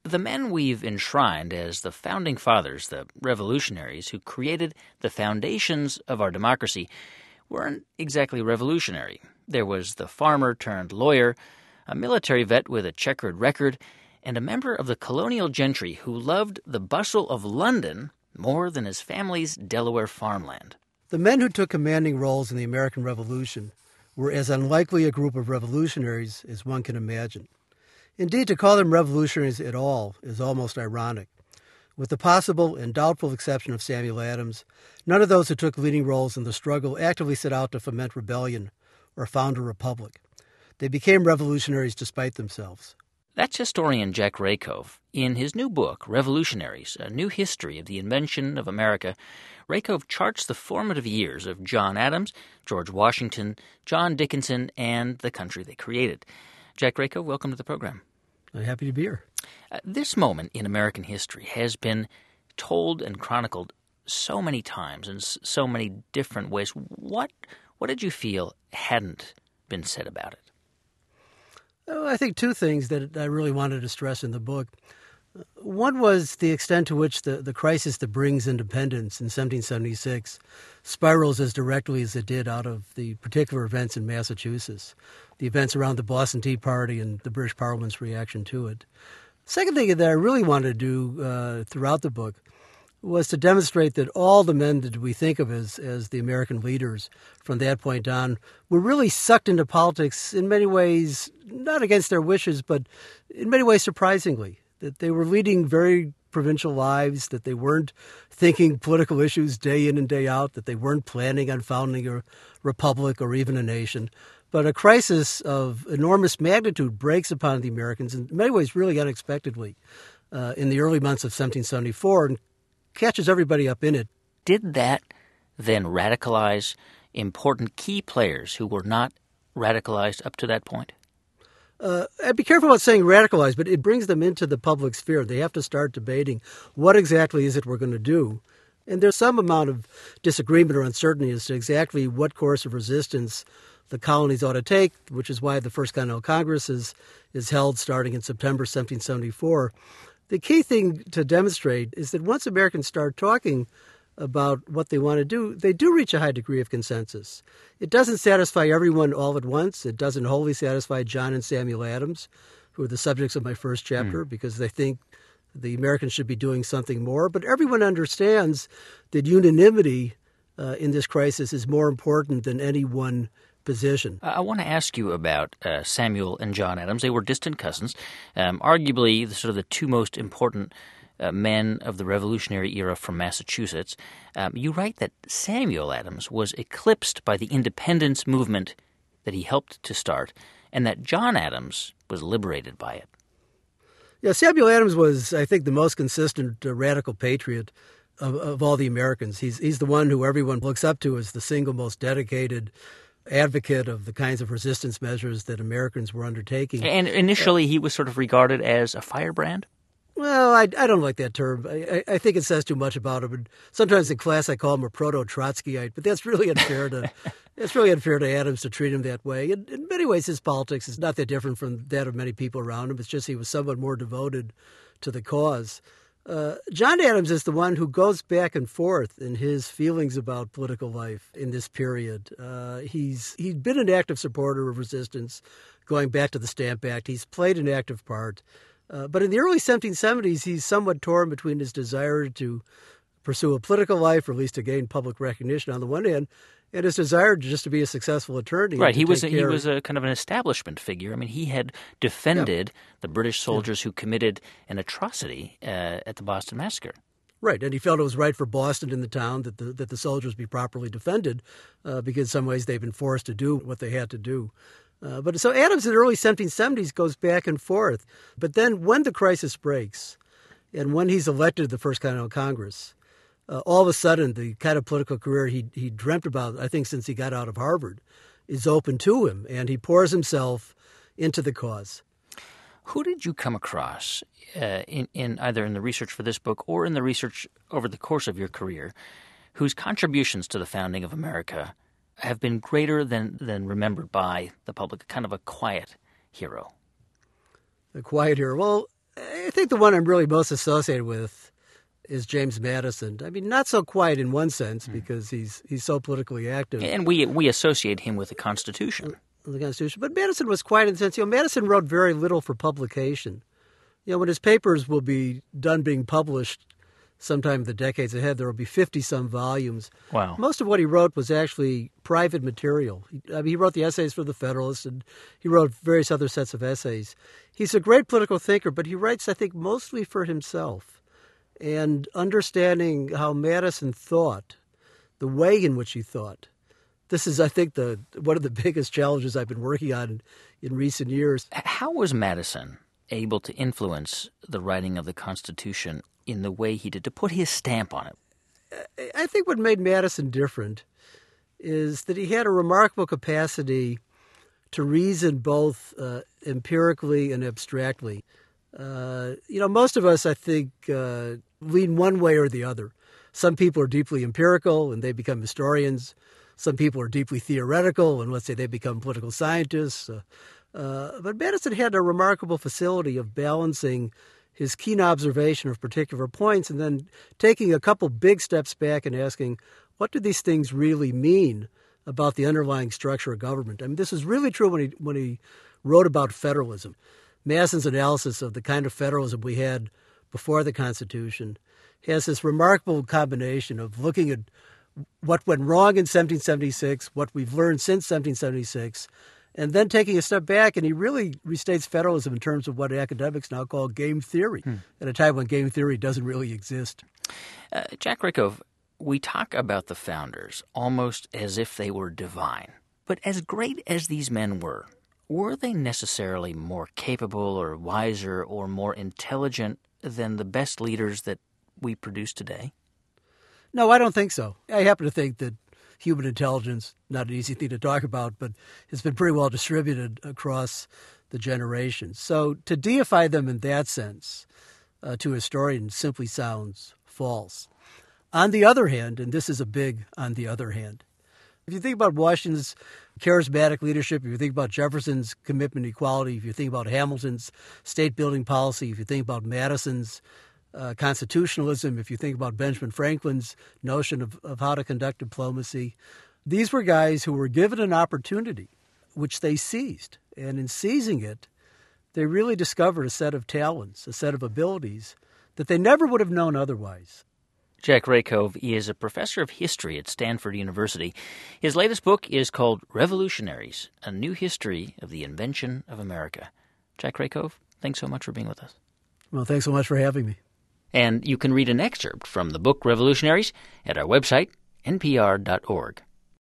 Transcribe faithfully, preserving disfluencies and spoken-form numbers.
The men we've enshrined as the founding fathers, the revolutionaries who created the foundations of our democracy, weren't exactly revolutionary. There was the farmer turned lawyer, a military vet with a checkered record, and a member of the colonial gentry who loved the bustle of London more than his family's Delaware farmland. The men who took commanding roles in the American Revolution were as unlikely a group of revolutionaries as one can imagine. Indeed, to call them revolutionaries at all is almost ironic. With the possible and doubtful exception of Samuel Adams, none of those who took leading roles in the struggle actively set out to foment rebellion or found a republic. They became revolutionaries despite themselves. That's historian Jack Rakove. In his new book, Revolutionaries, A New History of the Invention of America, Rakove charts the formative years of John Adams, George Washington, John Dickinson, and the country they created. Jack Rakove, welcome to the program. I'm happy to be here. Uh, this moment in American history has been told and chronicled so many times in s- so many different ways. What what did you feel hadn't been said about it? Oh, I think two things that I really wanted to stress in the book. One was the extent to which the, the crisis that brings independence in seventeen seventy-six spirals as directly as it did out of the particular events in Massachusetts, the events around the Boston Tea Party and the British Parliament's reaction to it. Second thing that I really wanted to do uh, throughout the book was to demonstrate that all the men that we think of as, as the American leaders from that point on were really sucked into politics in many ways, not against their wishes, but in many ways surprisingly. That they were leading very provincial lives, that they weren't thinking political issues day in and day out, that they weren't planning on founding a republic or even a nation. But a crisis of enormous magnitude breaks upon the Americans in many ways really unexpectedly uh, in the early months of seventeen seventy-four and catches everybody up in it. Did that then radicalize important key players who were not radicalized up to that point? Uh, I'd be careful about saying radicalized, but it brings them into the public sphere. They have to start debating what exactly is it we're going to do. And there's some amount of disagreement or uncertainty as to exactly what course of resistance the colonies ought to take, which is why the First Continental Congress is, is held starting in September seventeen seventy-four. The key thing to demonstrate is that once Americans start talking about what they want to do, they do reach a high degree of consensus. It doesn't satisfy everyone all at once. It doesn't wholly satisfy John and Samuel Adams, who are the subjects of my first chapter, mm. because they think the Americans should be doing something more. But everyone understands that unanimity uh, in this crisis is more important than any one position. I want to ask you about uh, Samuel and John Adams. They were distant cousins, um, arguably the, sort of the two most important Uh, men of the Revolutionary era from Massachusetts. Um, you write that Samuel Adams was eclipsed by the independence movement that he helped to start, and that John Adams was liberated by it. Yeah, Samuel Adams was, I think, the most consistent uh, radical patriot of, of all the Americans. He's he's the one who everyone looks up to as the single most dedicated advocate of the kinds of resistance measures that Americans were undertaking. And initially, uh, he was sort of regarded as a firebrand? Well, I, I don't like that term. I, I think it says too much about him. And sometimes in class I call him a proto-Trotskyite, but that's really unfair to it's really unfair to Adams to treat him that way. In, in many ways, his politics is not that different from that of many people around him. It's just he was somewhat more devoted to the cause. Uh, John Adams is the one who goes back and forth in his feelings about political life in this period. Uh, he's he's been an active supporter of resistance, going back to the Stamp Act. He's played an active part. Uh, but in the early seventeen seventies, he's somewhat torn between his desire to pursue a political life, or at least to gain public recognition on the one hand, and his desire just to be a successful attorney. Right, he was a, he was a kind of an establishment figure. I mean, he had defended yeah. the British soldiers yeah. who committed an atrocity uh, at the Boston Massacre. Right, and he felt it was right for Boston and the town that the that the soldiers be properly defended, uh, because in some ways they've been forced to do what they had to do. Uh, but so Adams in the early seventeen seventies goes back and forth. But then when the crisis breaks and when he's elected to the First Continental Congress, uh, all of a sudden the kind of political career he he dreamt about, I think since he got out of Harvard, is open to him. And he pours himself into the cause. Who did you come across uh, in, in either in the research for this book or in the research over the course of your career whose contributions to the founding of America have been greater than, than remembered by the public, kind of a quiet hero? A quiet hero. Well, I think the one I'm really most associated with is James Madison. I mean, not so quiet in one sense because he's he's so politically active. And we we associate him with the Constitution. The Constitution. But Madison was quiet in the sense, you know, Madison wrote very little for publication. You know, when his papers will be done being published sometime in the decades ahead, there will be fifty-some volumes. Wow. Most of what he wrote was actually private material. He, I mean, he wrote the essays for the Federalist, and he wrote various other sets of essays. He's a great political thinker, but he writes, I think, mostly for himself. And understanding how Madison thought, the way in which he thought, this is, I think, the one of the biggest challenges I've been working on in, in recent years. How was Madison able to influence the writing of the Constitution in the way he did, to put his stamp on it? I think what made Madison different is that he had a remarkable capacity to reason both uh, empirically and abstractly. Uh, you know, most of us, I think, uh, lean one way or the other. Some people are deeply empirical and they become historians. Some people are deeply theoretical and, let's say, they become political scientists. Uh, uh, but Madison had a remarkable facility of balancing his keen observation of particular points and then taking a couple big steps back and asking, what do these things really mean about the underlying structure of government? I mean, this is really true when he when he wrote about federalism. Madison's analysis of the kind of federalism we had before the Constitution has this remarkable combination of looking at what went wrong in seventeen seventy-six, what we've learned since seventeen seventy-six, and then taking a step back, and he really restates federalism in terms of what academics now call game theory, hmm. at a time when game theory doesn't really exist. Uh, Jack Rakove, we talk about the founders almost as if they were divine. But as great as these men were, were they necessarily more capable or wiser or more intelligent than the best leaders that we produce today? No, I don't think so. I happen to think that human intelligence, not an easy thing to talk about, but it's been pretty well distributed across the generations. So to deify them in that sense, uh, to historians, simply sounds false. On the other hand, and this is a big on the other hand, if you think about Washington's charismatic leadership, if you think about Jefferson's commitment to equality, if you think about Hamilton's state-building policy, if you think about Madison's uh, constitutionalism, if you think about Benjamin Franklin's notion of, of how to conduct diplomacy, these were guys who were given an opportunity, which they seized. And in seizing it, they really discovered a set of talents, a set of abilities that they never would have known otherwise. Jack Rakove is a professor of history at Stanford University. His latest book is called Revolutionaries, A New History of the Invention of America. Jack Rakove, thanks so much for being with us. Well, thanks so much for having me. And you can read an excerpt from the book Revolutionaries at our website, N P R dot org.